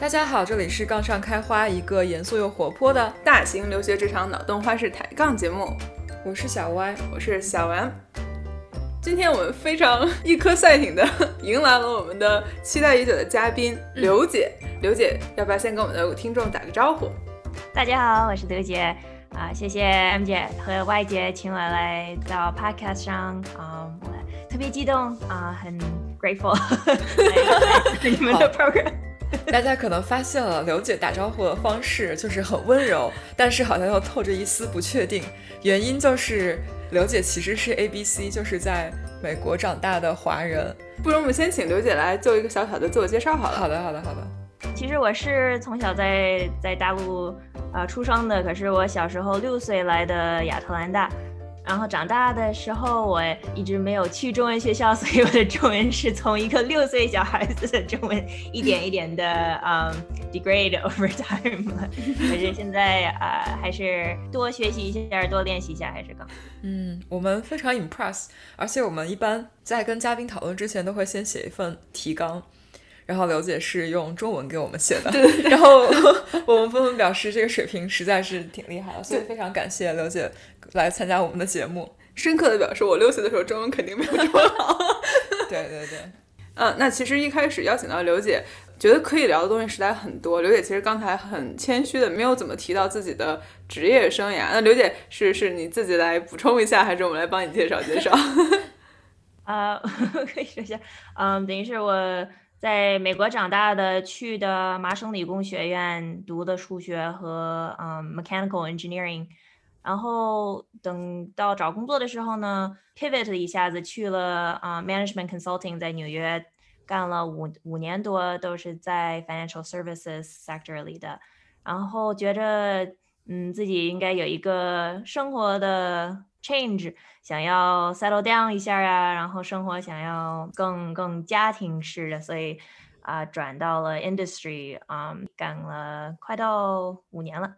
大家好，这里是杠上开花，一个严肃又活泼的大型留学职场脑洞花式抬杠节目。 我是小歪， 我是小丸。今天我们非常一颗赛艇的迎来了我们的期待已久的嘉宾刘姐。刘姐要不要先跟我们的听众打个招呼？ 大家好，我是刘姐谢谢 M 姐和 Y 姐请我来到 Podcast 上我特别激动很 grateful 你们的 program。 大家可能发现了刘姐打招呼的方式就是很温柔，但是好像又透着一丝不确定，原因就是刘姐其实是 ABC， 就是在美国长大的华人。 不如我们先请刘姐来做一个小小的自我介绍好了。 好的。 其实我是从小在大陆出生的，可是我小时候6岁来的亚特兰大，然后长大的时候我一直没有去中文学校，所以我的中文是从一个6岁小孩子的中文一点一点的degrade over time 了。可是现在还是多学习一下，多练习一下还是更好。 我们非常 impress， 而且我们一般在跟嘉宾讨论之前都会先写一份提纲，然后刘姐是用中文给我们写的，然后我们纷纷表示这个水平实在是挺厉害的，所以非常感谢刘姐来参加我们的节目， 深刻的表示我6岁的时候中文肯定没有这么好。 对那其实一开始邀请到刘姐，觉得可以聊的东西实在很多。刘姐其实刚才很谦虚的没有怎么提到自己的职业生涯，那刘姐是你自己来补充一下，还是我们来帮你介绍介绍？ 可以说一下，等于是我在美国长大的，去的麻省理工学院读的数学和mechanical engineering， 然后等到找工作的时候呢 pivot 一下子去了management consulting， 在纽约干了五年多，都是在 financial services sector 里的，然后觉着自己应该有一个生活的 change， 想要 settle down 一下然后生活想要更家庭式的，所以转到了 industry， 干了快到5年了。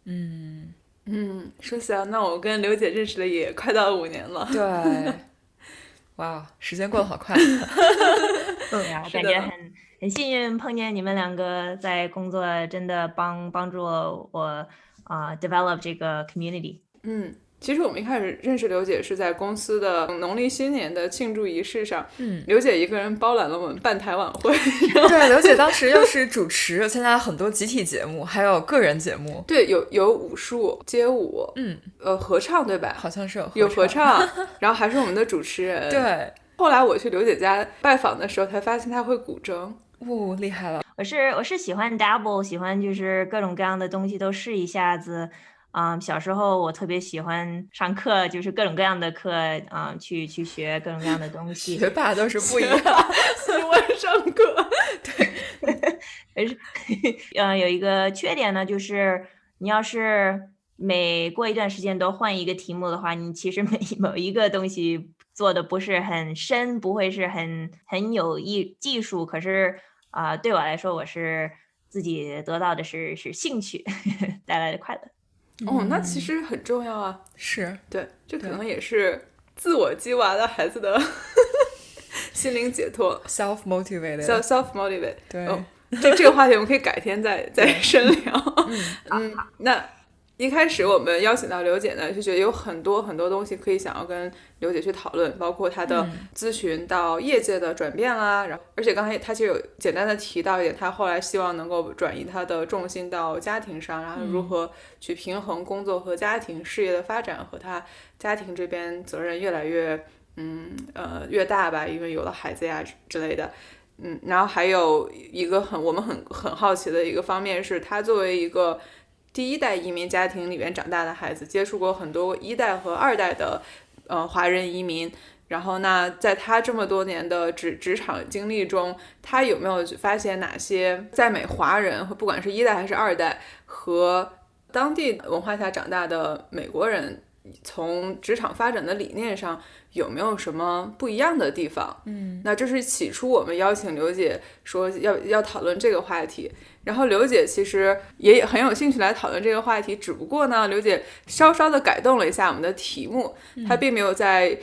说起来，那我跟刘姐认识了也快到5年了。 对，哇，时间过得好快。 我感觉很幸运碰见你们两个，在工作真的帮助我develop 这个 community。 其实我们一开始认识刘姐是在公司的农历新年的庆祝仪式上，刘姐一个人包揽了我们半台晚会。 对，刘姐当时又是主持，又参加了很多集体节目，还有个人节目。 对，有武术、街舞，合唱对吧？ 好像是有合唱，然后还是我们的主持人。 对， 后来我去刘姐家拜访的时候，才发现她会古筝。 厉害了！ 我是喜欢 dabble， 喜欢就是各种各样的东西都试一下子。小时候我特别喜欢上课，就是各种各样的课，去学各种各样的东西。 学霸都是不一样， 喜欢上课。 对，有一个缺点呢，就是你要是每过一段时间都换一个题目的话，你其实某一个东西做的不是很深，不会是很有技术，可是对我来说，我是自己得到的是兴趣带来的快乐。 那其实很重要啊。 是， 对，这可能也是自我激娃的孩子的心灵解脱 self motivate。 对，这个话题我们可以改天再深聊。那一开始我们邀请到刘姐呢，就觉得有很多很多东西可以想要跟刘姐去讨论，包括她的咨询到业界的转变啦，然后而且刚才她其实有简单的提到一点，她后来希望能够转移她的重心到家庭上，然后如何去平衡工作和家庭事业的发展，和她家庭这边责任越来越越大吧，因为有了孩子呀之类的。然后还有一个我们很好奇的一个方面是，她作为一个第一代移民家庭里面长大的孩子，接触过很多1代和2代的华人移民，然后那在他这么多年的职场经历中，他有没有发现哪些在美华人，不管是1代还是2代，和当地文化下长大的美国人，从职场发展的理念上有没有什么不一样的地方？那这是起初我们邀请刘姐说要讨论这个话题，然后刘姐其实也很有兴趣来讨论这个话题，只不过呢，刘姐稍稍的改动了一下我们的题目，她并没有在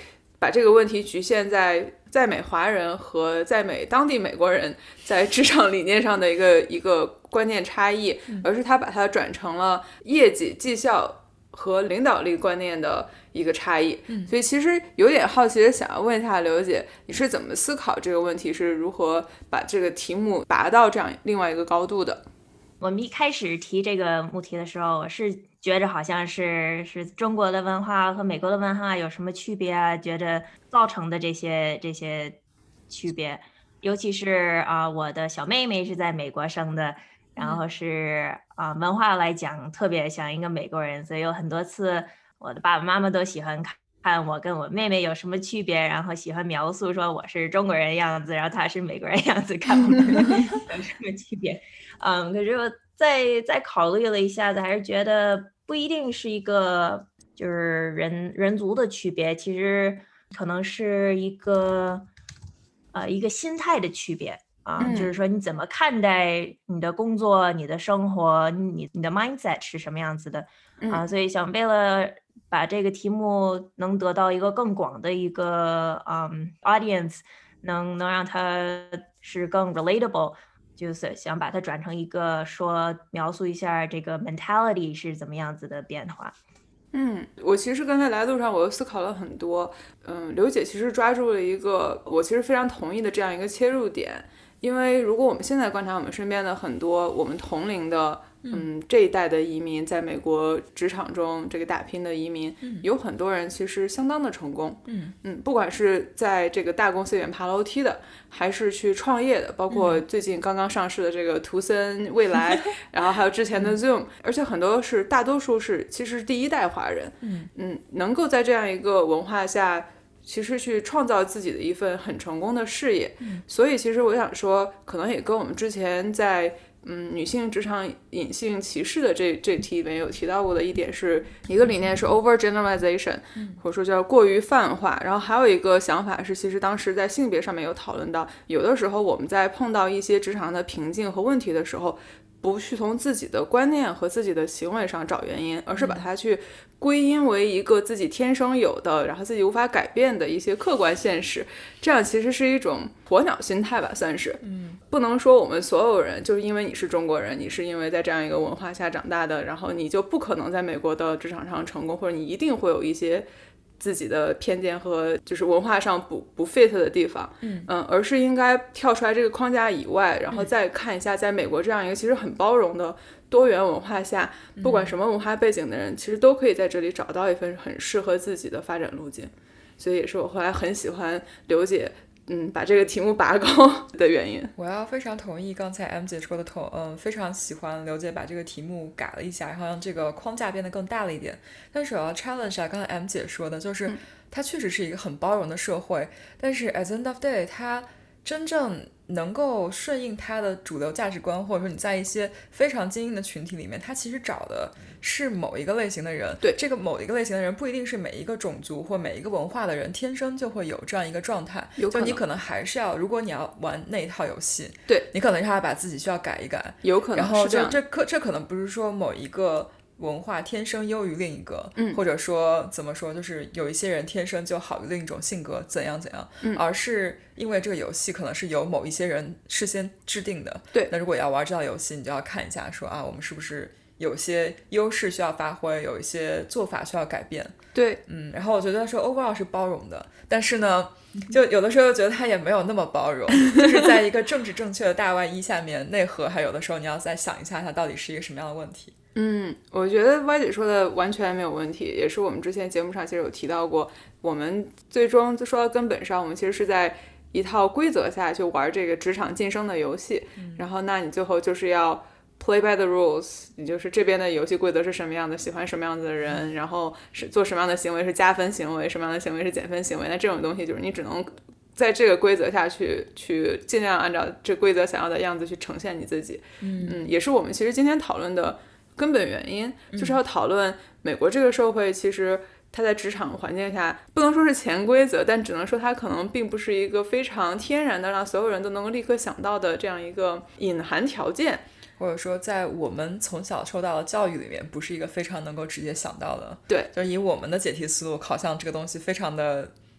把这个问题局限在美华人和在美当地美国人在职场理念上的一个观念差异，而是他把它转成了业绩绩效和领导力观念的一个差异。所以其实有点好奇的想要问一下刘姐，你是怎么思考这个问题，是如何把这个题目拔到这样另外一个高度的？ 我们一开始提这个目题的时候，我是觉着好像是中国的文化和美国的文化有什么区别啊，觉着造成的这些区别，尤其是我的小妹妹是在美国生的，然后是文化来讲特别像一个美国人，所以有很多次我的爸爸妈妈都喜欢看我跟我妹妹有什么区别，然后喜欢描述说我是中国人样子，然后她是美国人样子，看我们有什么区别。可是我再考虑了一下子，还是觉得不一定是一个就是人族的区别，其实可能是一个心态的区别就是说你怎么看待你的工作、你的生活、你的 mindset 是什么样子的所以想为了把这个题目能得到一个更广的一个audience，能让它是更 relatable， 就是想把它转成一个说描述一下这个 mentality 是怎么样子的变化。 我其实刚才来路上我又思考了很多，刘姐其实抓住了一个我其实非常同意的这样一个切入点，因为如果我们现在观察我们身边的很多我们同龄的这一代的移民，在美国职场中这个打拼的移民，有很多人其实相当的成功，不管是在这个大公司里面爬楼梯的，还是去创业的，包括最近刚刚上市的这个图森未来然后还有之前的 Zoom，而且很多是大多数是其实第一代华人，能够在这样一个文化下其实去创造自己的一份很成功的事业，所以其实我想说可能也跟我们之前在女性职场隐性歧视的这题里面有提到过的一点，是一个理念是 over generalization，或者说叫过于泛化，然后还有一个想法是其实当时在性别上面有讨论到，有的时候我们在碰到一些职场的瓶颈和问题的时候，不去从自己的观念和自己的行为上找原因，而是把它去归因为一个自己天生有的，然后自己无法改变的一些客观现实，这样其实是一种鸵鸟心态吧，算是。不能说我们所有人就是因为你是中国人，你是因为在这样一个文化下长大的，然后你就不可能在美国的职场上成功，或者你一定会有一些自己的偏见和就是文化上不 fit 的地方，而是应该跳出来这个框架以外，然后再看一下在美国这样一个其实很包容的多元文化下，不管什么文化背景的人其实都可以在这里找到一份很适合自己的发展路径，所以也是我后来很喜欢刘姐把这个题目拔高的原因。 我要非常同意刚才 M 姐说的非常喜欢刘姐把这个题目改了一下，然后让这个框架变得更大了一点。但是我要 challenge 一下刚才 M 姐说的，就是它确实是一个很包容的社会，但是 at the end of day 它真正能够顺应它的主流价值观，或者说你在一些非常精英的群体里面，它其实找的是某一个类型的人。 对， 这个某一个类型的人不一定是每一个种族或每一个文化的人天生就会有这样一个状态，就你可能还是要，如果你要玩那一套游戏， 对， 你可能是要把自己需要改一改， 有可能然后是这样。 这可能不是说某一个文化天生优于另一个，或者说怎么说，就是有一些人天生就好于另一种性格怎样怎样，而是因为这个游戏可能是由某一些人事先制定的。 对， 那如果要玩这套游戏，你就要看一下说我们是不是有些优势需要发挥，有一些做法需要改变。 对， 然后我觉得说 overall 是包容的，但是呢就有的时候觉得他也没有那么包容，就是在一个政治正确的大外衣下面，内核还有的时候你要再想一下它到底是一个什么样的问题。 我觉得歪姐说的完全没有问题，也是我们之前节目上其实有提到过，我们最终说到根本上，我们其实是在一套规则下去玩这个职场晋升的游戏，然后那你最后就是要 play by the rules， 你就是这边的游戏规则是什么样的，喜欢什么样子的人，然后是做什么样的行为是加分行为，什么样的行为是减分行为，那这种东西就是你只能在这个规则下去尽量按照这规则想要的样子去呈现你自己。也是我们其实今天讨论的根本原因，就是要讨论美国这个社会其实它在职场环境下不能说是潜规则，但只能说它可能并不是一个非常天然的让所有人都能够立刻想到的这样一个隐含条件， 或者说在我们从小受到的教育里面不是一个非常能够直接想到的。 对， 就是以我们的解题思路，考项这个东西非常的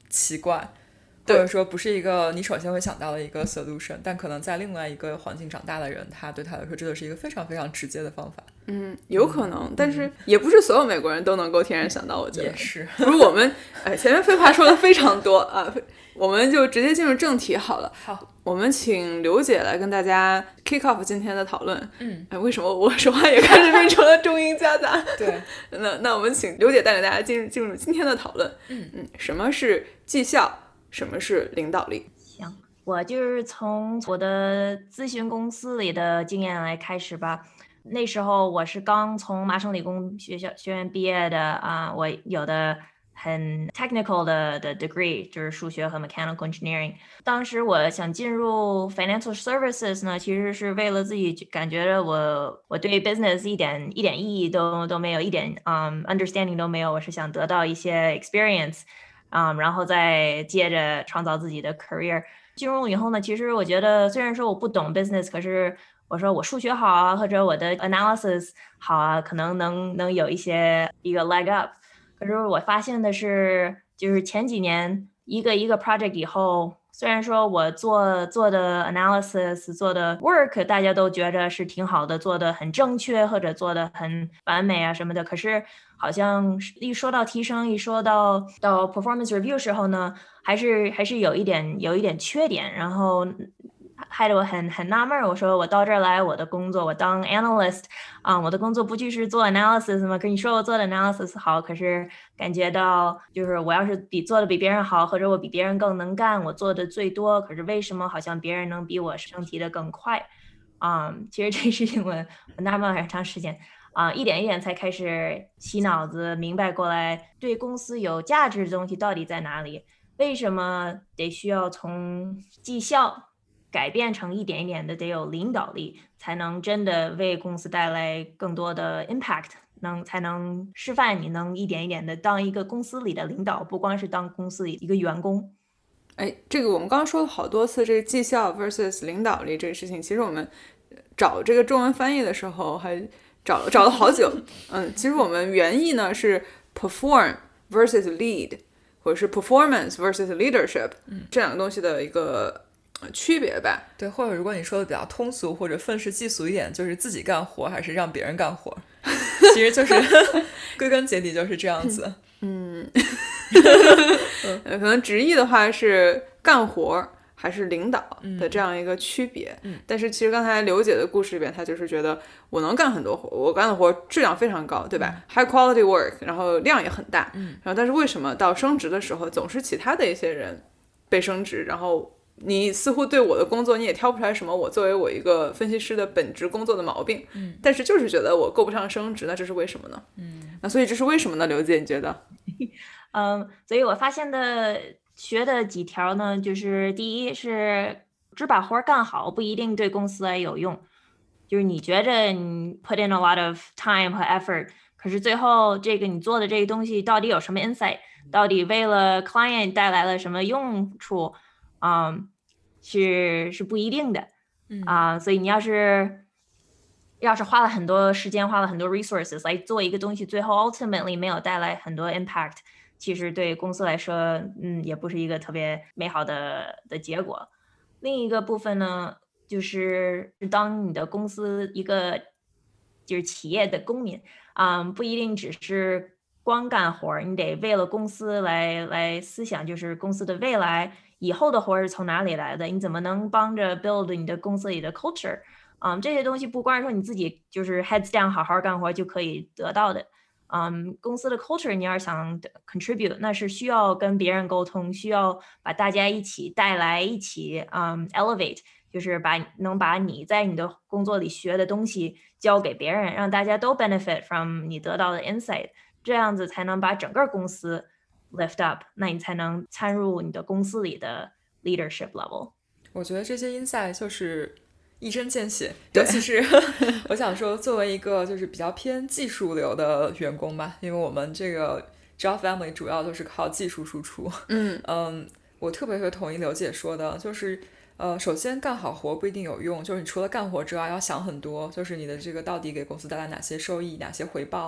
奇怪，或者说不是一个你首先会想到的一个 solution， 但可能在另外一个环境长大的人，他对他来说这就是一个非常非常直接的方法。 有可能，但是也不是所有美国人都能够天然想到，我觉得也是。 不如我们前面废话说的非常多啊，我们就直接进入正题好了。 好， 我们请刘姐来跟大家 kick off 今天的讨论。为什么我说话也开始变成了中英夹杂？ 对， 那我们请刘姐带领大家进入今天的讨论。什么是绩效？什么是领导力？ 行，我就是从我的咨询公司里的经验来开始吧。那时候我是刚从麻省理工学院毕业的我有的很 technical 的 degree， 就是数学和 mechanical engineering。当时我想进入 financial services 呢，其实是为了自己感觉着我对 business 一点意义都没有，一点understanding 都没有，我是想得到一些 experience，然后再接着创造自己的 career。进入以后呢，其实我觉得虽然说我不懂 business， 可是我说我数学好啊，或者我的 analysis 好啊，可能能有一个 leg up。可是我发现的是，就是前几年一个 project 以后，虽然说我做的 analysis 做的 work 大家都觉得是挺好的，做的很正确或者做的很完美啊什么的，可是好像一说到提升，一说到 performance review 时候呢，还是有一点缺点，然后害得我很纳闷。我说我到这儿来，我的工作我当 analyst，我的工作不就是做 analysis 吗？可你说我做的 analysis 好，可是感觉到就是我要是做的比别人好，或者我比别人更能干，我做的最多，可是为什么好像别人能比我升级的更快？其实这事情我纳闷很长时间。一点一点才开始洗脑子，明白过来对公司有价值的东西到底在哪里，为什么得需要从绩效改变成一点一点的得有领导力，才能真的为公司带来更多的 impact， 才能示范你能一点一点的当一个公司里的领导，不光是当公司里一个员工。 这个我们刚刚说了好多次，这个绩效 versus 领导力这个事情，其实我们找这个中文翻译的时候还找了好久。其实我们原意呢是 perform versus lead， 或者是 performance versus leadership，这两个东西的一个区别吧。 对，或者如果你说的比较通俗或者愤世嫉俗一点，就是自己干活还是让别人干活，其实就是归根结底就是这样子。 可能直译的话是干活还是领导的这样一个区别。但是其实刚才刘姐的故事里边，她就是觉得我能干很多活，我干的活质量非常高，对吧？High quality work， 然后量也很大。然后但是为什么到升职的时候总是其他的一些人被升职，然后你似乎对我的工作你也挑不出来什么我作为我一个分析师的本职工作的毛病，但是就是觉得我够不上升职，那这是为什么呢？那所以这是为什么呢？刘姐你觉得？ 所以我发现的学的几条呢，就是第一是只把活干好不一定对公司来有用，就是你觉着你 put in a lot of time 和 effort， 可是最后这个你做的这个东西到底有什么 insight， 到底为了 client 带来了什么用处，是不一定的。所以你要是花了很多时间，花了很多 resources 来做一个东西，最后 ultimately 没有带来很多 impact， 其实对公司来说也不是一个特别美好的结果。另一个部分呢，就是当你的公司一个就是企业的公民，不一定只是光干活，你得为了公司来思想，就是公司的未来以后的活是从哪里来的，你怎么能帮着 build 你的公司里的 culture。这些东西不光是说你自己就是 heads down 好好干活就可以得到的。公司的 culture 你要想 contribute， 那是需要跟别人沟通，需要把大家一起带来，一起elevate， 就是能把你在你的工作里学的东西教给别人，让大家都 benefit from 你得到的 insight， 这样子才能把整个公司 lift up， 那你才能参入你的公司里的 leadership level。 我觉得这些 insight 就是一针见血，尤其是我想说作为一个就是比较偏技术流的员工吧，因为我们这个 job family 主要就是靠技术输出。我特别同意刘姐说的，就是首先干好活不一定有用，就是你除了干活之外要想很多，就是你的这个到底给公司带来哪些收益，哪些回报，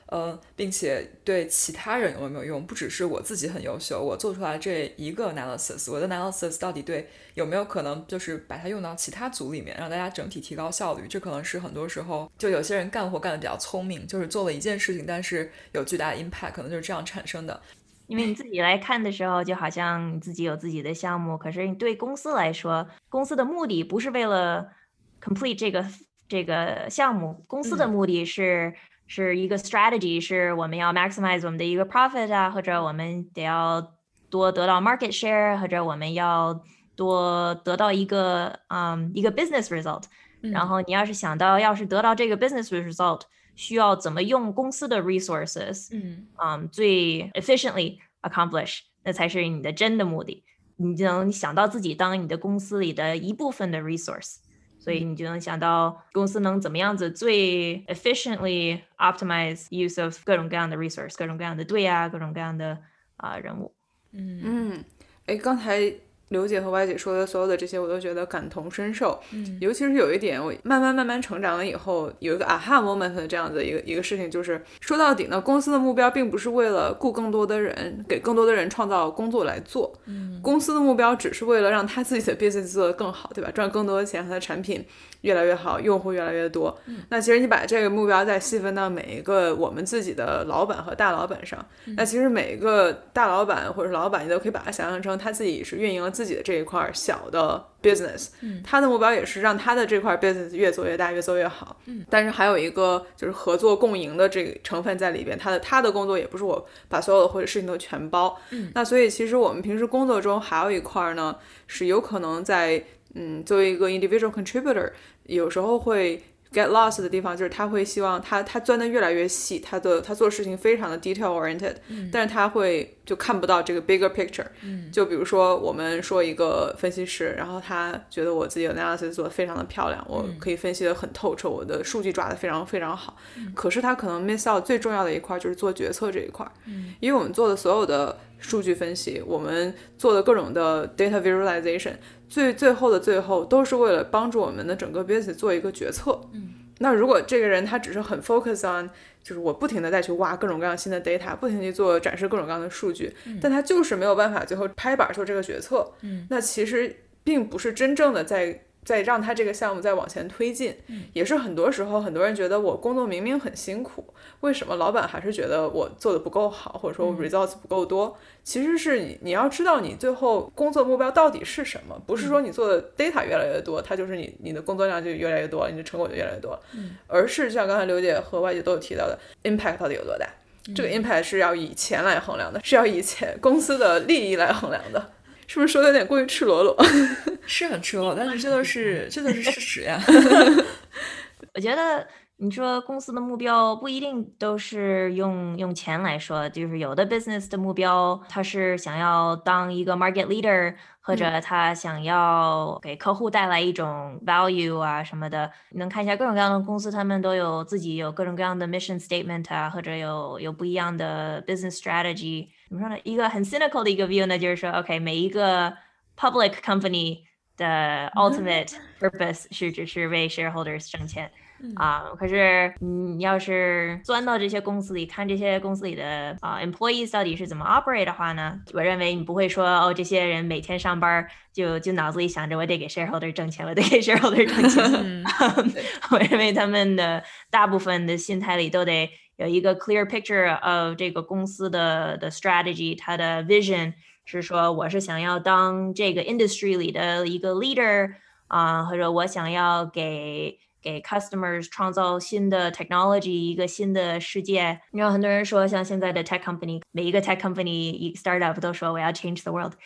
并且对其他人有没有用，不只是我自己很优秀，我做出来这一个 analysis， 我的 analysis 到底对有没有可能就是把它用到其他组里面，让大家整体提高效率。这可能是很多时候就有些人干活干得比较聪明，就是做了一件事情但是有巨大的 impact， 可能就是这样产生的。 因为你自己来看的时候，就好像你自己有自己的项目，可是你对公司来说，公司的目的不是为了 complete 这个项目，公司的目的是一个 strategy， 是我们要 maximize 我们的一个 profit 啊，或者我们得要多得到 market share， 或者我们要多得到一个business result。然后你要是想到要是得到这个 business result，需要怎么用公司的 resources，最 efficiently accomplish， 那才是你的真的目的。你就能想到自己当你的公司里的一部分的 resource， 所以你就能想到公司能怎么样子最 efficiently optimize use of 各种各样的 resource， 各种各样的队啊，各种各样的人物。 刚才刘姐和歪姐说的所有的这些我都觉得感同身受，尤其是有一点我慢慢成长了以后有一个 aha moment 的这样的一个事情，就是说到底呢，公司的目标并不是为了雇更多的人，给更多的人创造工作来做，公司的目标只是为了让他自己的 business 做得更好，对吧？赚更多的钱，他的产品越来越好，用户越来越多。那其实你把这个目标再细分到每一个我们自己的老板和大老板上，那其实每一个大老板或者是老板，你都可以把它想象成他自己是运营了自己的这一块小的 business，他的目标也是让他的这块 business 越做越大，越做越好。但是还有一个就是合作共赢的这个成分在里边，他的工作也不是我把所有的或者事情都全包。那所以其实我们平时工作中还有一块呢，是有可能在作为一个 individual contributor， 有时候会 get lost 的地方，就是他会希望他钻得越来越细，他做事情非常的 detail oriented，但是他会就看不到这个 bigger picture。就比如说我们说一个分析师，然后他觉得我自己的 analysis 做得非常的漂亮，我可以分析得很透彻，我的数据抓得非常非常好，可是他可能 miss out 最重要的一块，就是做决策这一块。因为我们做的所有的数据分析，我们做的各种的 data visualization， 最后的最后都是为了帮助我们的整个 business 做一个决策。那如果这个人他只是很 focus on， 就是我不停的再去挖各种各样新的 data， 不停地做展示各种各样的数据，但他就是没有办法最后拍板做这个决策，那其实并不是真正的在让他这个项目再往前推进。也是很多时候很多人觉得我工作明明很辛苦，为什么老板还是觉得我做的不够好，或者说我 results 不够多。其实是你要知道你最后工作目标到底是什么，不是说你做的 data 越来越多，它就是你的工作量就越来越多，你的成果就越来越多，而是像刚才刘姐和外姐都有提到的 impact 到底有多大。这个 impact 是要以钱来衡量的，是要以公司的利益来衡量的。是不是说的有点过于赤裸裸？ 是很赤裸，但是这都是事实呀。 我觉得你说公司的目标不一定都是用钱来说，就是有的 business 的目标他是想要当一个 market leader， 或者他想要给客户带来一种 value 啊什么的。你能看一下各种各样的公司，他们都有自己有各种各样的 mission statement 啊，或者有不一样的 business strategy。怎么说呢？一个很 cynical 的一个 view 呢，就是说 OK， 每一个 public company 的 ultimate purpose 是只是为 shareholders 挣钱。可是你要是钻到这些公司里，看这些公司里的employees 到底是怎么 operate 的话呢，我认为你不会说这些人每天上班就脑子里想着我得给 shareholder 挣钱，我得给 shareholder 挣钱。我认为他们的大部分的心态里都得有一个 clear picture of 这个公司的 strategy， 它的 vision 是说我是想要当这个 industry 里的一个 leader，或者我想要给 customers 创造新的 technology， 一个新的世界。然后很多人说像现在的 tech company， 每一个 tech company startup 都说我要 change the world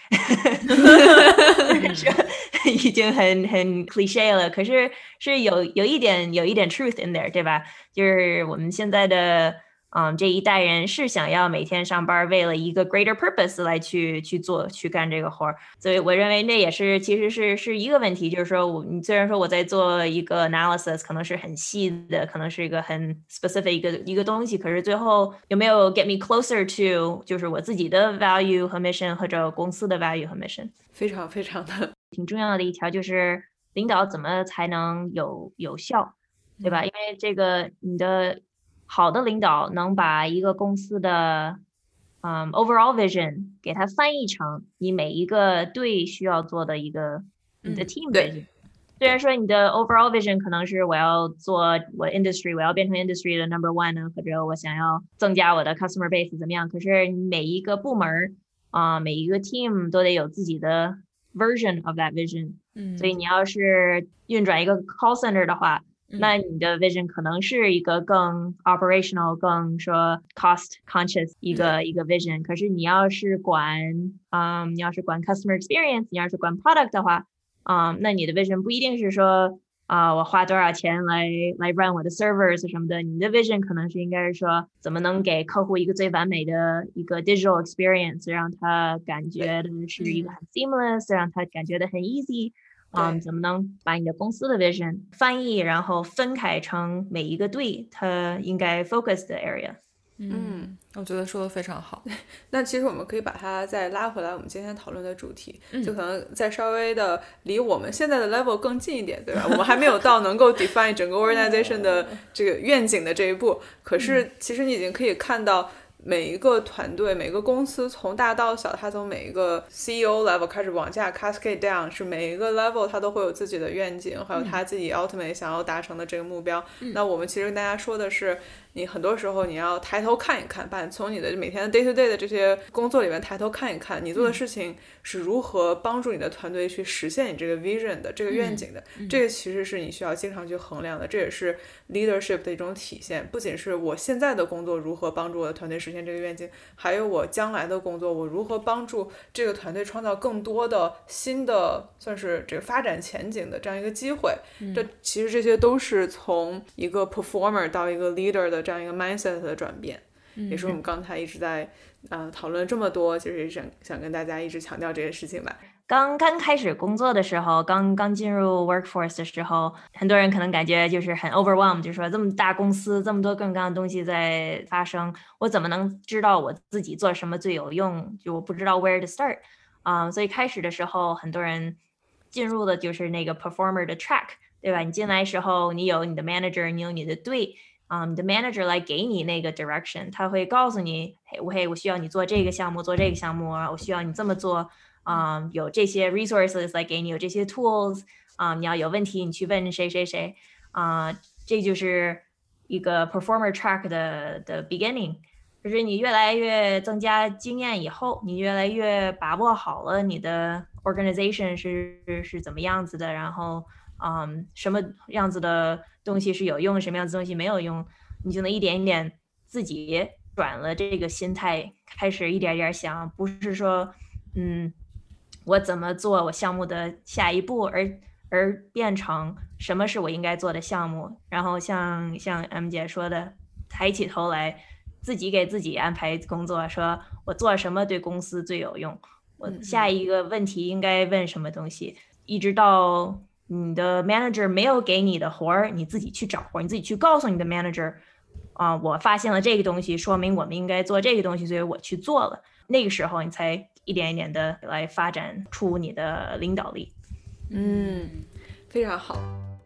已经很 cliché 了，可是有一点 truth in there， 对吧？就是我们现在的这一代人是想要每天上班为了一个 greater purpose 来去干这个活，所以我认为那也是其实是一个问题，就是说你虽然说我在做一个 analysis 可能是很细的，可能是一个很 specific 一个东西，可是最后有没有 get me closer to 就是我自己的 value 和 mission， 或者公司的 value 和 mission。 非常非常的挺重要的一条就是领导怎么才能有效，对吧？因为这个你的好的领导能把一个公司的overall vision 给它翻译成你每一个队需要做的一个你的 team vision。虽然说你的 overall vision 可能是我要做我 industry， 我要变成 industry 的 number one 呢，或者我想要增加我的 customer base 怎么样，可是每一个部门每一个 team 都得有自己的 version of that vision。所以你要是运转一个 call center 的话，那你的 vision 可能是一个更 operational 更说 cost conscious 一个 vision。 可是你要是管customer experience， 你要是管 product 的话，那你的 vision 不一定是说我花多少钱来 run 我的 servers 什么的，你的 vision 可能是应该是说怎么能给客户一个最完美的一个 digital experience， 让他感觉的是一个很 seamless， 让他感觉的很 easy。怎么能把你的公司的 vision 翻译，然后分开成每一个队它应该 focus 的 area。 我觉得说的非常好。 那其实我们可以把它再拉回来我们今天讨论的主题，就可能再稍微的离我们现在的 level 更近一点，对吧？我们还没有到能够 define 整个 organization 的这个愿景的这一步，可是其实你已经可以看到每一个团队每个公司从大到小，它从每一个 CEO level 开始往下 cascade down， 是每一个 level 它都会有自己的愿景，还有它自己 ultimate 想要达成的这个目标。那我们其实跟大家说的是，你很多时候你要抬头看一看，把从你的每天的 day to day 的这些工作里面抬头看一看，你做的事情是如何帮助你的团队去实现你这个 vision 的这个愿景的。这个其实是你需要经常去衡量的，这也是 leadership 的一种体现。不仅是我现在的工作如何帮助我的团队实现这个愿景，还有我将来的工作我如何帮助这个团队创造更多的新的算是这个发展前景的这样一个机会。这其实这些都是从一个 performer 到一个 leader 的这样一个 mindset 的转变，也是我们刚才一直在讨论这么多，就是想跟大家一直强调这些事情吧。 刚开始工作的时候，刚进入 workforce 的时候，很多人可能感觉就是很 overwhelmed， 就是说这么大公司这么多各种各样的东西在发生，我怎么能知道我自己做什么最有用，就我不知道 where to start。所以开始的时候很多人进入的就是那个 performer 的 track， 对吧？你进来时候你有你的 manager， 你有你的队，你的 manager 来给你那个 direction， 他会告诉你嘿我需要你做这个项目做这个项目，我需要你这么做，有这些 resources 来给你，有这些 tools，你要有问题你去问谁谁谁，这就是一个 performer track 的 beginning。就是你越来越增加经验以后，你越来越把握好了你的 organization 是怎么样子的，然后什么样子的东西是有用，什么样子的东西没有用，你就能一点一点自己转了这个心态，开始一点点想，不是说我怎么做我项目的下一步，而变成什么是我应该做的项目，然后像 M 姐说的，抬起头来自己给自己安排工作，说我做什么对公司最有用，我下一个问题应该问什么东西，一直到你的 manager 没有给你的活儿，你自己去找活儿，你自己去告诉你的 manager，我发现了这个东西，说明我们应该做这个东西，所以我去做了。那个时候你才一点一点的来发展出你的领导力。 非常好。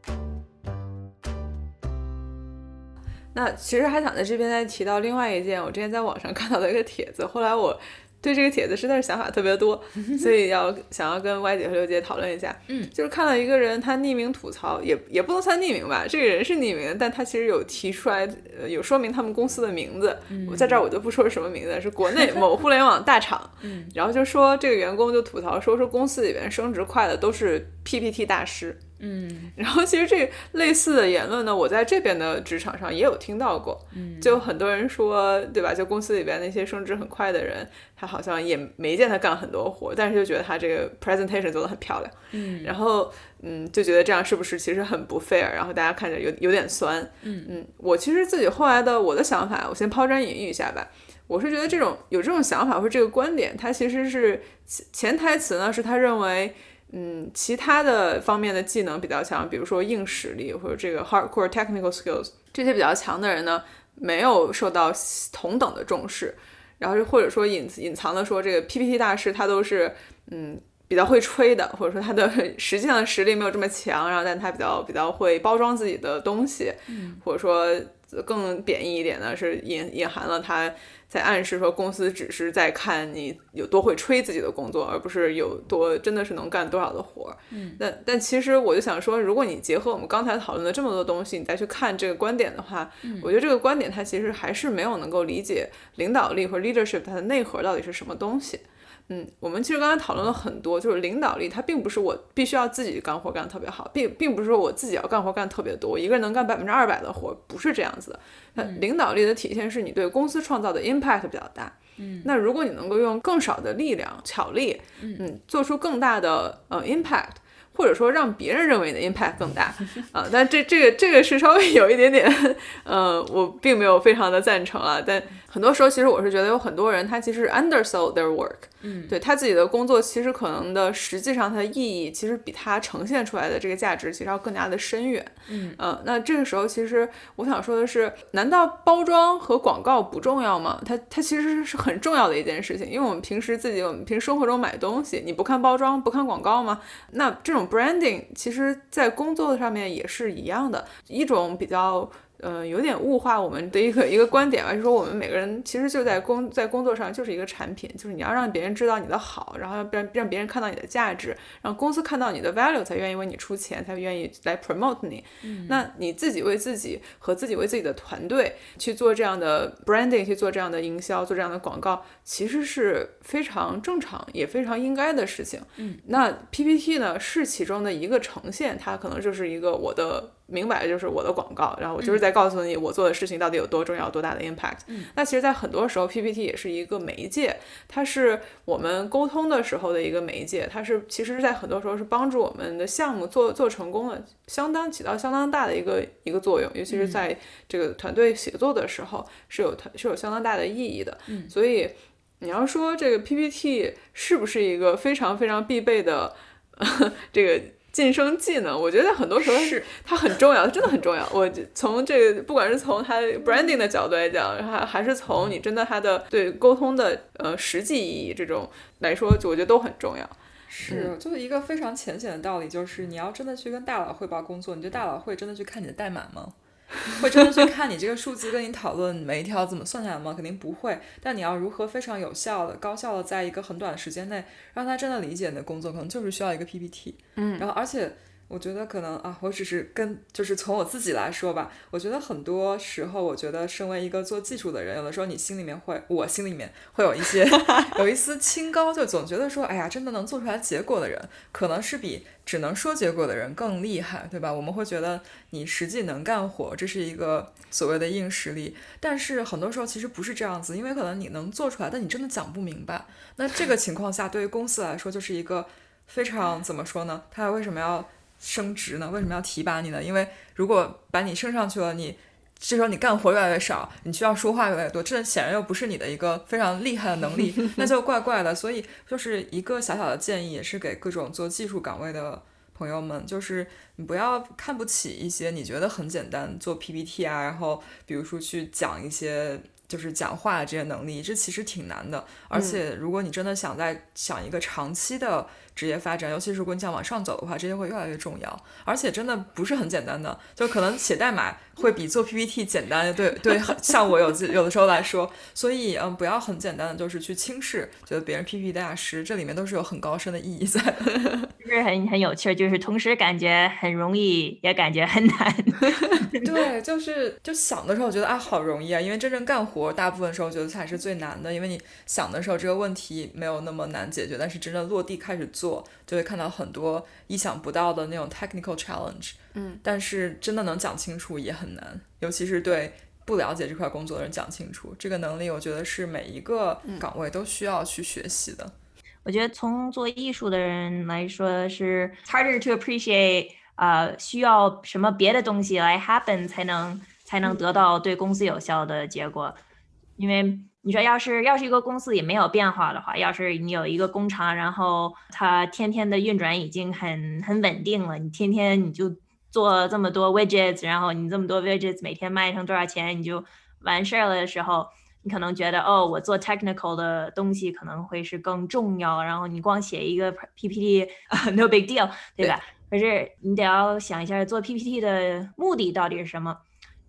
那其实还想在这边再提到另外一件我之前在网上看到的一个帖子，后来我对这个帖子实在是想法特别多，所以想要跟歪姐和刘姐讨论一下。就是看到一个人他匿名吐槽，也不能算匿名吧，这个人是匿名的，但他其实有提出来有说明他们公司的名字，我在这儿我就不说是什么名字，是国内某互联网大厂。然后就说这个员工就吐槽说公司里边升职快的都是 PPT 大师。然后其实这类似的言论呢，我在这边的职场上也有听到过。就很多人说，对吧，就公司里边那些升职很快的人，他好像也没见他干很多活，但是就觉得他这个 presentation 做得很漂亮。然后就觉得这样是不是其实很不 fair， 然后大家看着有点酸。我其实自己后来的我的想法，我先抛砖引玉一下吧。我是觉得有这种想法或者这个观点，它其实是潜台词呢，是他认为其他的方面的技能比较强，比如说硬实力或者这个 hardcore technical skills， 这些比较强的人呢，没有受到同等的重视。然后或者说隐藏的说，这个 PPT 大师他都是比较会吹的，或者说他的实际上的实力没有这么强，然后但他比较会包装自己的东西，或者说更贬义一点呢，是隐含了他在暗示说公司只是在看你有多会吹自己的工作，而不是有多真的是能干多少的活。但其实我就想说，如果你结合我们刚才讨论的这么多东西，你再去看这个观点的话，我觉得这个观点它其实还是没有能够理解领导力或 leadership 它的内核到底是什么东西。我们其实刚才讨论了很多，就是领导力它并不是我必须要自己干活干得特别好，并不是说我自己要干活干得特别多，一个人能干200%的活，不是这样子的。那领导力的体现是你对公司创造的 impact 比较大。那如果你能够用更少的力量巧力，做出更大的impact，或者说让别人认为你的 impact 更大但这个是稍微有一点点我并没有非常的赞成了。但很多时候其实我是觉得有很多人他其实 undersold their work，对他自己的工作其实可能的实际上它的意义其实比他呈现出来的这个价值其实要更加的深远。那这个时候其实我想说的是，难道包装和广告不重要吗？它其实是很重要的一件事情，因为我们平时生活中买东西，你不看包装不看广告吗？那这种branding 其实在工作上面也是一样的，一种比较有点物化我们的一个观点吧，就是说我们每个人其实就在工作上就是一个产品，就是你要让别人知道你的好，然后让别人看到你的价值，让公司看到你的 value 才愿意为你出钱，才愿意来 promote 你。那你自己为自己和自己为自己的团队去做这样的 branding， 去做这样的营销，做这样的广告，其实是非常正常也非常应该的事情。那 PPT 呢是其中的一个呈现，它可能就是一个我的明摆就是我的广告，然后我就是在告诉你我做的事情到底有多重要多大的 impact。那其实在很多时候 PPT 也是一个媒介，它是我们沟通的时候的一个媒介，它是其实在很多时候是帮助我们的项目做成功的，起到相当大的一个作用，尤其是在这个团队协作的时候是有相当大的意义的。所以你要说这个 PPT 是不是一个非常非常必备的这个晋升技能，我觉得很多时候是它很重要，它真的很重要。我从这个不管是从它 branding 的角度来讲，还是从你真的它的对沟通的实际意义这种来说，我觉得都很重要。 是，就一个非常浅显的道理，就是你要真的去跟大佬汇报工作，你觉得大佬会真的去看你的代码吗？会真的去看你这个数字跟你讨论每一条怎么算下来吗？肯定不会。但你要如何非常有效的高效的在一个很短的时间内让他真的理解你的工作，可能就是需要一个 PPT。然后而且我觉得可能我只是就是从我自己来说吧，我觉得很多时候我觉得身为一个做技术的人，有的时候我心里面会有一些有一丝清高，就总觉得说哎呀真的能做出来结果的人可能是比只能说结果的人更厉害，对吧？我们会觉得你实际能干活，这是一个所谓的硬实力，但是很多时候其实不是这样子，因为可能你能做出来，但你真的讲不明白。那这个情况下对于公司来说就是一个非常怎么说呢，他为什么要升职呢？为什么要提拔你呢？因为如果把你升上去了，这时候你干活越来越少，你需要说话越来越多，这显然又不是你的一个非常厉害的能力，那就怪怪的。所以就是一个小小的建议，也是给各种做技术岗位的朋友们，就是你不要看不起一些你觉得很简单做 PPT 然后比如说去讲一些就是讲话这些能力，这其实挺难的。而且如果你真的想一个长期的职业发展，尤其是如果你想往上走的话，这些会越来越重要，而且真的不是很简单的，就可能写代码会比做 PPT 简单，对像我有的时候来说。所以不要很简单的就是去轻视觉得别人 PPT 大师，这里面都是有很高深的意义在的。 就是很有趣，就是同时感觉很容易也感觉很难。 对，就想的时候觉得好容易因为真正干活大部分时候觉得才是最难的，因为你想的时候这个问题没有那么难解决，但是真正落地开始做就会看到很多意想不到的那种 technical challenge。但是真的能讲清楚也很难，尤其是对不了解这块工作的人讲清楚，这个能力我觉得是每一个岗位都需要去学习的。 我觉得从做艺术的人来说是 harder to appreciate需要什么别的东西来 happen 才能得到对公司有效的结果。因为你说要是一个公司也没有变化的话，要是你有一个工厂，然后它天天的运转已经很稳定了，你天天你就做这么多 widgets， 然后你这么多 widgets 每天卖成多少钱你就完事了的时候，你可能觉得我做 technical 的东西可能会是更重要，然后你光写一个 PPT no big deal， 对吧？可是你得要想一下做 PPT 的目的到底是什么。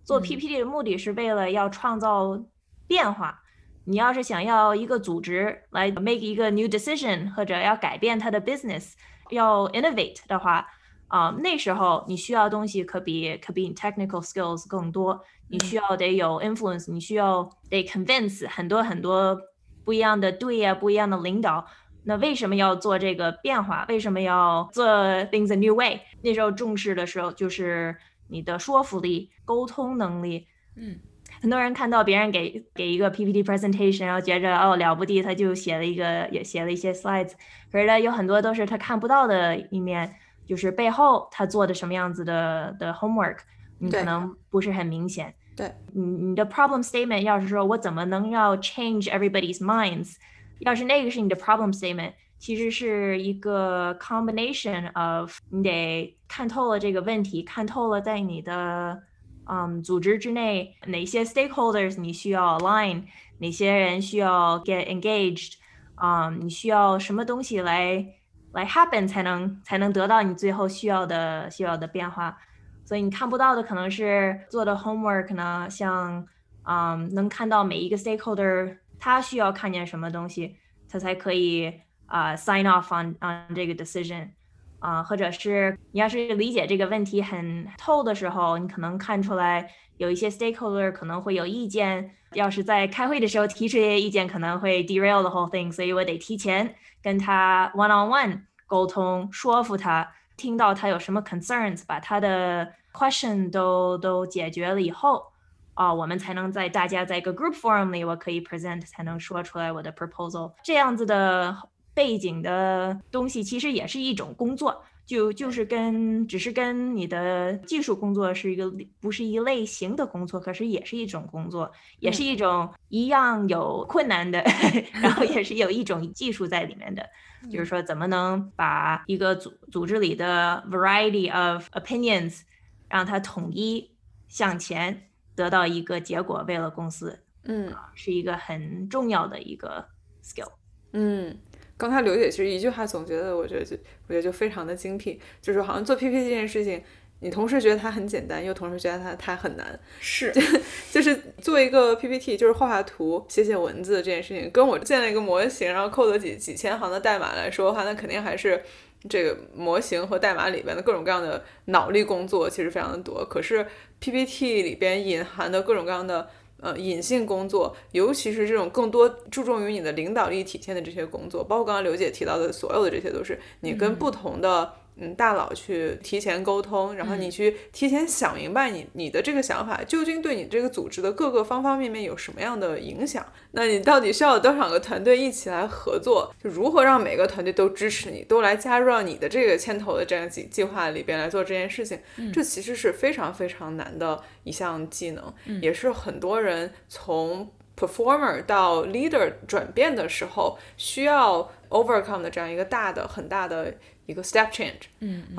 做 PPT 的目的是为了要创造变化。你要是想要一个组织来 make 一个 new decision， 或者要改变它的 business， 要 innovate 的话，那时候你需要东西可比 technical skills 更多，你需要得有 influence， 你需要得 convince 很多很多不一样的队啊，不一样的领导。那为什么要做这个变化？为什么要做 things a new way？ 那时候重视的时候就是你的说服力、沟通能力。很多人看到别人给一个 PPT presentation， 然后觉着了不地，他就也写了一些 slides， 可是呢有很多都是他看不到的一面，就是背后他做的什么样子的 homework， 你可能不是很明显。 对， 你的 problem statement 要是说我怎么能要 change everybody's minds， 要是那个是你的 problem statement， 其实是一个 combination of 你得看透了这个问题，看透了在你的组织之内哪些 stakeholders 你需要 align， 哪些人需要 get engaged，你需要什么东西来 happen 才能得到你最后需要的变化。所以你看不到的可能是做的 homework 呢，像能看到每一个 stakeholder 他需要看见什么东西，他才可以sign off on 这个 decision。或者是你要是理解这个问题很透的时候，你可能看出来有一些 stakeholder 可能会有意见，要是在开会的时候提出这些意见，可能会 derail the whole thing， 所以我得提前跟他 one on one 沟通，说服他，听到他有什么 concerns， 把他的 question 都解决了以后，我们才能大家在一个 group forum 里，我可以 present， 才能说出来我的 proposal。这样子的背景的东西其实也是一种工作，就是只是跟你的技术工作不是一类型的工作，可是也是一种工作，也是一种一样有困难的然后也是有一种技术在里面的，就是说怎么能把一个组织里的 variety of opinions 让它统一向前得到一个结果，为了公司，是一个很重要的一个 skill。 刚才刘姐其实一句话总结的，我觉得就非常的精辟，就是好像做 PPT 这件事情，你同时觉得它很简单，又同时觉得它很难。 是， 就是做一个 PPT， 就是画图、写文字这件事情，跟我建了一个模型，然后扣了几千行的代码来说的话，那肯定还是这个模型和代码里边的各种各样的脑力工作其实非常的多。可是 PPT 里边隐含的各种各样的隐性工作，尤其是这种更多注重于你的领导力体现的这些工作，包括刚刚刘姐提到的所有的这些，都是你跟不同的大佬去提前沟通，然后你去提前想明白你的这个想法究竟对你这个组织的各个方方面面有什么样的影响，那你到底需要有多少个团队一起来合作，就如何让每个团队都支持你，都来加入到你的这个牵头的这样计划里边来做这件事情，这其实是非常非常难的一项技能，也是很多人从 performer 到 leader 转变的时候需要 overcome 的这样一个很大的一个 step change。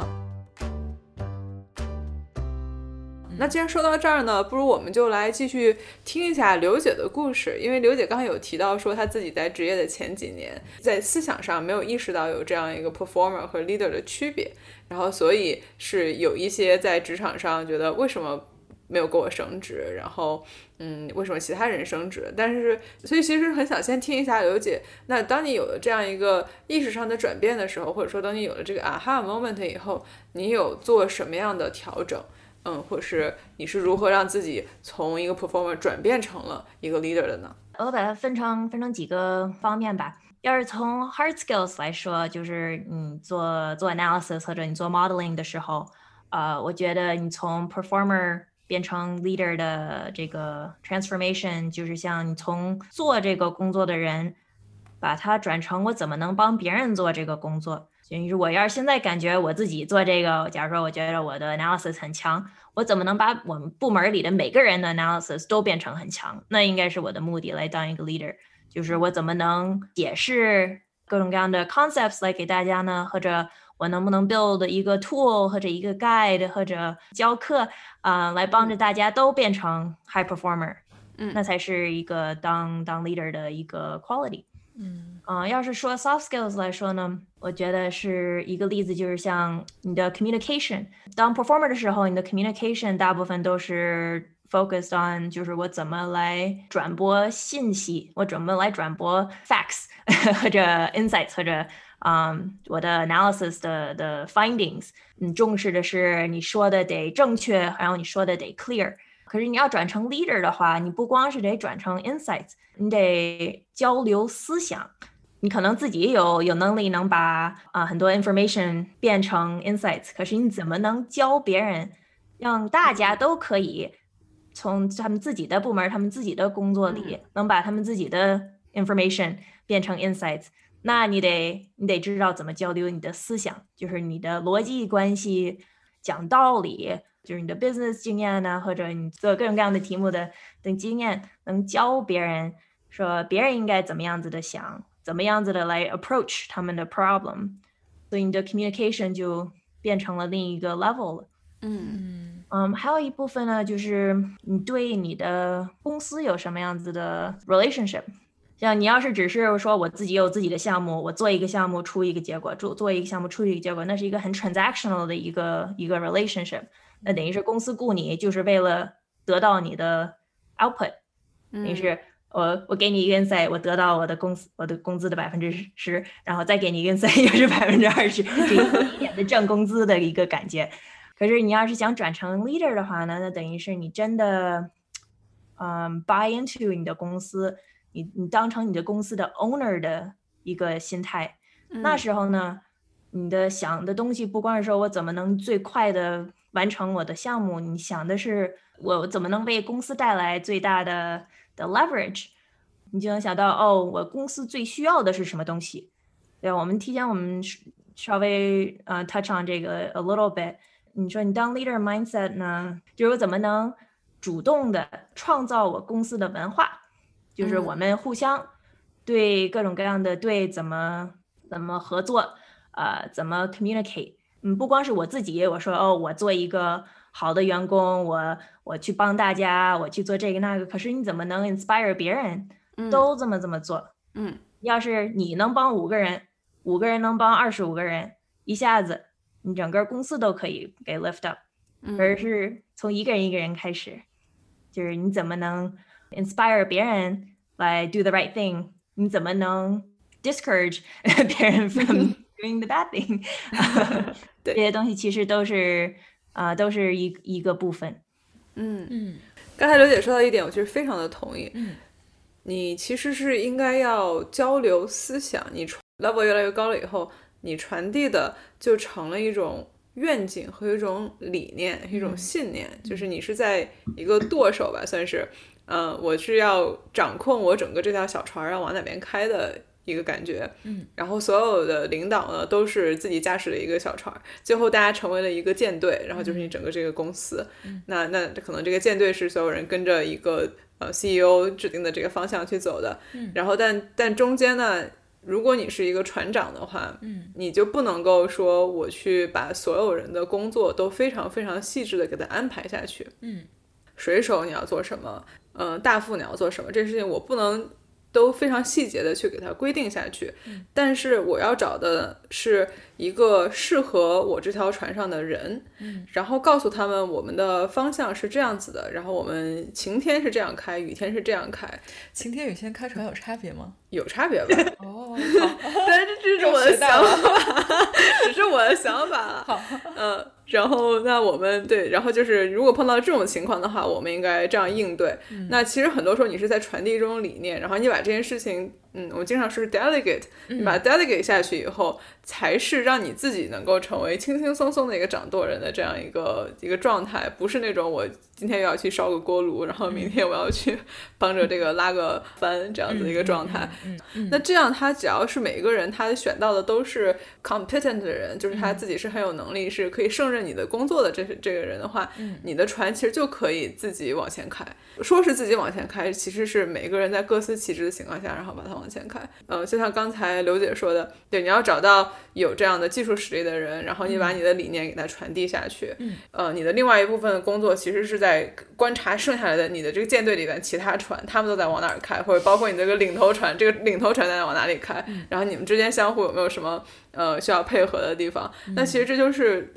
那既然说到这儿呢，不如我们就来继续听一下刘姐的故事，因为刘姐刚才有提到说她自己在职业的前几年在思想上没有意识到有这样一个 performer 和 leader 的区别，然后所以是有一些在职场上觉得为什么没有给我升职，然后为什么其他人升职，但是所以其实很想先听一下刘姐，那当你有了这样一个意识上的转变的时候，或者说当你有了这个 aha moment 以后，你有做什么样的调整，或者是你是如何让自己从一个 performer 转变成了一个 leader 的呢？ 我把它分成几个方面吧。要是从 hard skills 来说，就是你做 analysis 或者你做 modeling 的时候，我觉得你从 performer 变成 leader 的这个 transformation， 就是像你从做这个工作的人，把它转成我怎么能帮别人做这个工作。所以我要是现在感觉我自己做这个，假如说我觉得我的 analysis 很强，我怎么能把我们部门里的每个人的 analysis 都变成很强？那应该是我的目的，来当一个 leader， 就是我怎么能解释各种各样的 concepts 来给大家呢？或者我能不能 build 一个 tool 或者一个 guide 或者教课来帮着大家都变成 high performer，那才是一个当 leader 的一个 quality。要是说 soft skills 来说呢，我觉得是一个例子，就是像你的 communication。当 performer 的时候，你的 communication 大部分都是 focused on 就是我怎么来转播信息，我怎么来转播 facts 或者 insights 或者我的 analysis 的 findings。重视的是你说的得正确，然后你说的得 clear。可是你要转成 leader 的话，你不光是得转成 insights， 你得交流思想。你可能自己有能力能把很多 information 变成 insights， 可是你怎么能教别人，让大家都可以从他们自己的部门、他们自己的工作里，能把他们自己的 information 变成 insights。那你得知道怎么交流你的思想，就是你的逻辑关系、讲道理，就是你的 business 经验呢，或者你做各种各样的题目的经验，能教别人说别人应该怎么样子的想，怎么样子的来 approach 他们的 problem， 所以你的 communication 就变成了另一个 level 了。还有一部分呢，就是你对你的公司有什么样子的 relationship。像你要是只是说我自己有自己的项目，我做一个项目出一个结果，做一个项目出一个结果，那是一个很 transactional 的一个 relationship。那等于是公司雇你就是为了得到你的 output，等于是我给你一个 insight， 我得到我的工资的 10%， 然后再给你一个 insight 又是 20%， 这一点的挣工资的一个感觉。可是你要是想转成 leader 的话呢，那等于是你真的buy into 你的公司，你当成你的公司的 owner 的一个心态。那时候呢，你的想的东西不光是说我怎么能最快的完成我的项目，你想的是我怎么能为公司带来最大的 leverage。你就能想到我公司最需要的是什么东西。对，我们稍微touch on 这个 a little bit。你说你当 leader mindset 呢，就是我怎么能主动的创造我公司的文化，就是我们互相对各种各样的怎么合作，怎么 communicate。不光是我自己，我说我做一个好的员工，我去帮大家，我去做这个那个，可是你怎么能 inspire 别人都这么做？要是你能帮5个人，5个人能帮25个人，一下子你整个公司都可以给 lift up。而是从一个人开始，就是你怎么能 inspire 别人来 do the right thing， 你怎么能 discourage 别人 from doing the bad thing。 这些东西其实都是一个部分。 刚才刘姐说到一点，我其实非常的同意。你其实是应该要交流思想，你 level 越来越高了以后，你传递的就成了一种愿景和一种理念，一种信念，就是你是在一个舵手吧，算是我是要掌控我整个这条小船要往哪边开的一个感觉。然后所有的领导呢都是自己驾驶了一个小船，最后大家成为了一个舰队，然后就是你整个这个公司。那可能这个舰队是所有人跟着一个CEO 指定的这个方向去走的。然后但中间呢，如果你是一个船长的话，你就不能够说我去把所有人的工作都非常非常细致的给他安排下去。水手你要做什么，大副你要做什么，这事情我不能都非常细节的去给他规定下去。但是我要找的是一个适合我这条船上的人，然后告诉他们我们的方向是这样子的，然后我们晴天是这样开，雨天是这样开。 晴天雨天开船有差别吗？ 有差别吧。 好， 但是这是我的想法，只是我的想法。 好， 然后那我们然后就是如果碰到这种情况的话，我们应该这样应对。那其实很多时候你是在传递一种理念，然后你把这件事情我们经常说是 delegate， 你把 delegate 下去以后，才是让你自己能够成为轻轻松松的一个掌舵人的这样一个状态，不是那种我今天又要去烧个锅炉，然后明天我要去帮着这个拉个帆这样子的一个状态。那这样他只要是每一个人他选到的都是 competent 的人，就是他自己是很有能力，是可以胜任你的工作的这个人的话，你的船其实就可以自己往前开。说是自己往前开，其实是每个人在各司其职的情况下，然后把它往前开。就像刚才刘姐说的，对，你要找到有这样的技术实力的人，然后你把你的理念给他传递下去。你的另外一部分的工作其实是在观察剩下来的你的这个舰队里面其他船，他们都在往哪儿开，或者包括你这个领头船，这个领头船在往哪里开，然后你们之间相互有没有什么需要配合的地方。那其实这就是一个 leader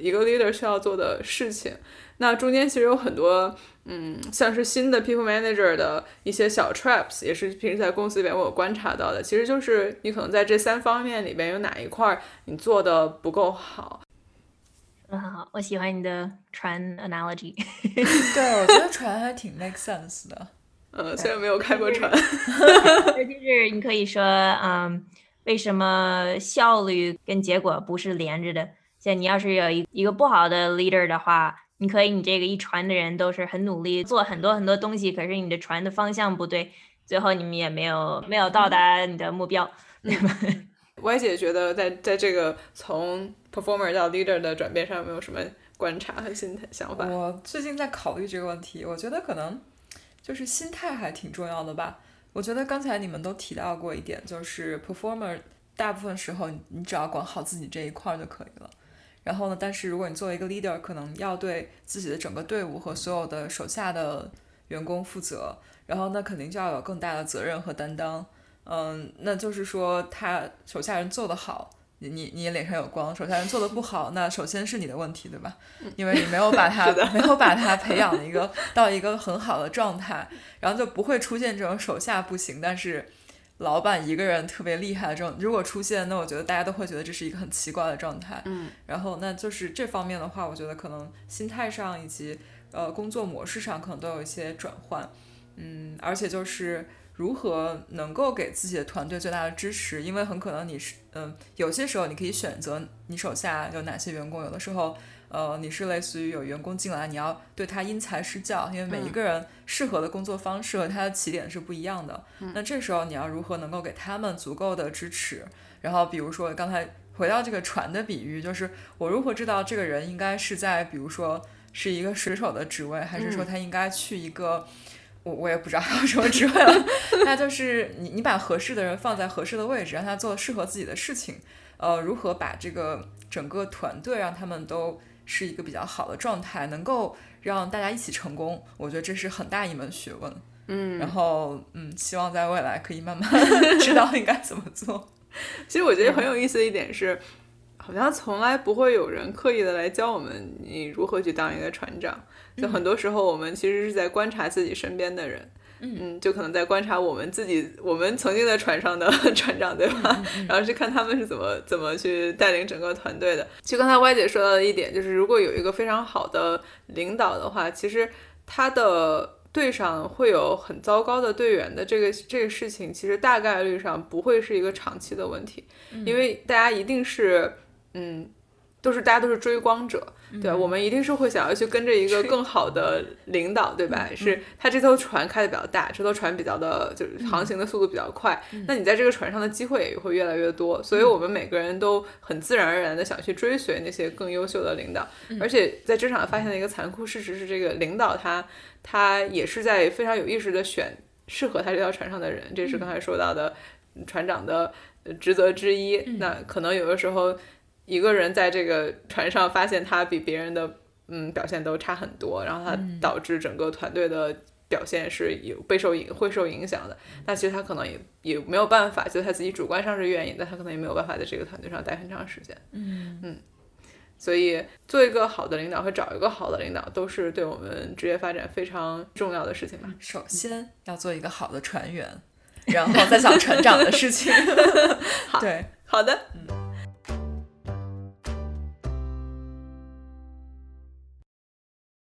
leader 需要做的事情。那中间其实有很多像是新的 people manager 的一些小 traps， 也是平时在公司里边我有观察到的，其实就是你可能在这3方面里边有哪一块你做的不够好。 很好，我喜欢你的船 analogy 对，我觉得船还挺 make sense 的。 虽然没有开过船就是你可以说为什么效率跟结果不是连着的，像你要是有一个不好的 leader 的话，你这个一船的人都是很努力做很多很多东西，可是你的船的方向不对，最后你们也没有到达你的目标，对吧 ？Y 姐觉得在这个从 performer 到 leader 的转变上有没有什么观察和想法？ 我最近在考虑这个问题，我觉得可能就是心态还挺重要的吧。我觉得刚才你们都提到过一点，就是 performer 大部分时候你只要管好自己这一块就可以了。然后呢，但是如果你作为一个 leader， 可能要对自己的整个队伍和所有的手下的员工负责，然后那肯定就要有更大的责任和担当。那就是说他手下人做得好，你也脸上有光，手下人做得不好，那首先是你的问题，对吧？因为你没有把他培养到一个很好的状态，然后就不会出现这种手下不行但是老板一个人特别厉害的这种，如果出现，那我觉得大家都会觉得这是一个很奇怪的状态。然后那就是这方面的话，我觉得可能心态上以及工作模式上可能都有一些转换。而且就是如何能够给自己的团队最大的支持，因为很可能你是有些时候你可以选择你手下有哪些员工，有的时候你是类似于有员工进来，你要对他因材施教，因为每一个人适合的工作方式和他的起点是不一样的。那这时候你要如何能够给他们足够的支持？然后比如说刚才回到这个船的比喻，就是我如何知道这个人应该是在比如说是一个水手的职位，还是说他应该去一个我也不知道还有什么职位了那就是你把合适的人放在合适的位置，让他做适合自己的事情。如何把这个整个团队让他们都是一个比较好的状态，能够让大家一起成功，我觉得这是很大一门学问。然后希望在未来可以慢慢知道应该怎么做。 其实我觉得很有意思的一点是，好像从来不会有人刻意的来教我们你如何去当一个船长，就很多时候我们其实是在观察自己身边的人。就可能在观察我们曾经的船上的船长，对吧？然后去看他们是怎么去带领整个团队的。其实刚才歪姐说到的一点就是，如果有一个非常好的领导的话，其实他的队上会有很糟糕的队员的这个事情，其实大概率上不会是一个长期的问题，因为大家一定是大家都是追光者，对吧？我们一定是会想要去跟着一个更好的领导，对吧？是他这艘船开得比较大，这艘船比较的就是航行的速度比较快，那你在这个船上的机会也会越来越多，所以我们每个人都很自然而然的想去追随那些更优秀的领导。而且在职场发现的一个残酷事实是，这个领导他也是在非常有意识的选适合他这条船上的人，这是刚才说到的船长的职责之一。那可能有的时候一个人在这个船上发现他比别人的表现都差很多，然后他导致整个团队的表现是会受影响的。那其实他可能也没有办法，就是他自己主观上是愿意，但他可能也没有办法在这个团队上待很长时间。所以做一个好的领导和找一个好的领导都是对我们职业发展非常重要的事情吧。 首先要做一个好的船员，然后再想船长的事情。 对，好的。